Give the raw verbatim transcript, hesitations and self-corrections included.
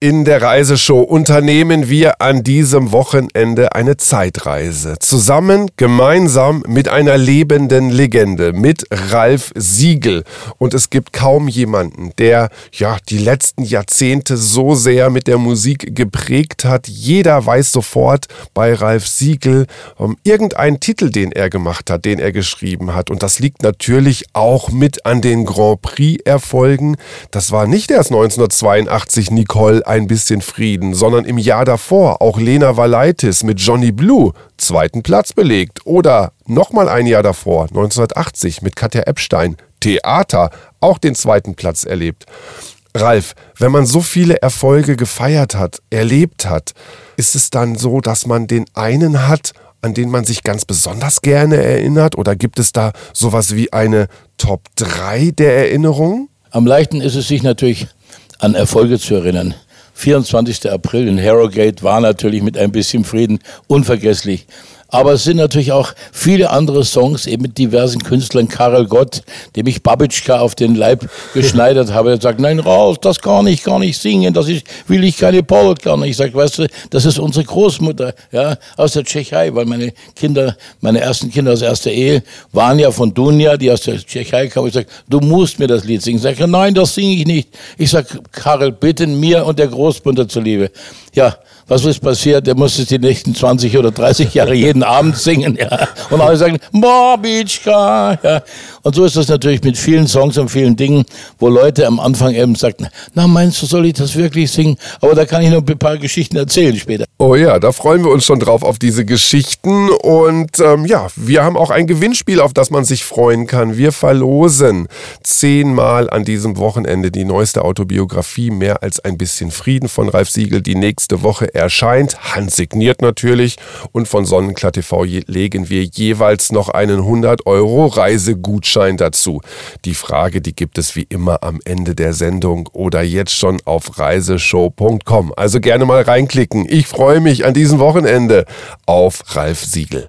In der Reiseshow unternehmen wir an diesem Wochenende eine Zeitreise. Zusammen, gemeinsam mit einer lebenden Legende, mit Ralf Siegel. Und es gibt kaum jemanden, der ja die letzten Jahrzehnte so sehr mit der Musik geprägt hat. Jeder weiß sofort bei Ralf Siegel um irgendeinen Titel, den er gemacht hat, den er geschrieben hat. Und das liegt natürlich auch mit an den Grand Prix-Erfolgen. Das war nicht erst neunzehnhundertzweiundachtzig Nicole Ein bisschen Frieden, sondern im Jahr davor auch Lena Valaitis mit Johnny Blue zweiten Platz belegt. Oder nochmal ein Jahr davor, neunzehnhundertachtzig mit Katja Epstein, Theater, auch den zweiten Platz erlebt. Ralf, wenn man so viele Erfolge gefeiert hat, erlebt hat, ist es dann so, dass man den einen hat, an den man sich ganz besonders gerne erinnert? Oder gibt es da sowas wie eine Top drei der Erinnerungen? Am leichten ist es sich natürlich an Erfolge zu erinnern. vierundzwanzigster April in Harrogate war natürlich mit Ein bisschen Frieden unvergesslich. Aber es sind natürlich auch viele andere Songs, eben mit diversen Künstlern. Karel Gott, dem ich Babitschka auf den Leib geschneidert habe, der sagt, nein, Ralf, das kann ich gar nicht singen, das ist, will ich keine Polka. Und ich sage, weißt du, das ist unsere Großmutter, ja, aus der Tschechei, weil meine Kinder, meine ersten Kinder aus erster Ehe waren ja von Dunja, die aus der Tschechei kamen. Ich sage, du musst mir das Lied singen. Ich sage, nein, das singe ich nicht. Ich sage, Karel, bitte mir und der Großmutter zuliebe. Ja, was ist passiert? Der musste die nächsten zwanzig oder dreißig Jahre jeden Abend singen, ja. Und alle sagen, Babitschka, ja. Und so ist das natürlich mit vielen Songs und vielen Dingen, wo Leute am Anfang eben sagten, na, meinst du, soll ich das wirklich singen? Aber da kann ich noch ein paar Geschichten erzählen später. Oh ja, da freuen wir uns schon drauf auf diese Geschichten. Und ähm, ja, wir haben auch ein Gewinnspiel, auf das man sich freuen kann. Wir verlosen zehnmal an diesem Wochenende die neueste Autobiografie Mehr als ein bisschen Frieden von Ralf Siegel, die nächste Woche erscheint, handsigniert natürlich, und von Sonnenklar T V legen wir jeweils noch einen hundert Euro Reisegutschein dazu. Die Frage, die gibt es wie immer am Ende der Sendung oder jetzt schon auf reiseshow punkt com. Also gerne mal reinklicken. Ich freue mich an diesem Wochenende auf Ralf Siegel.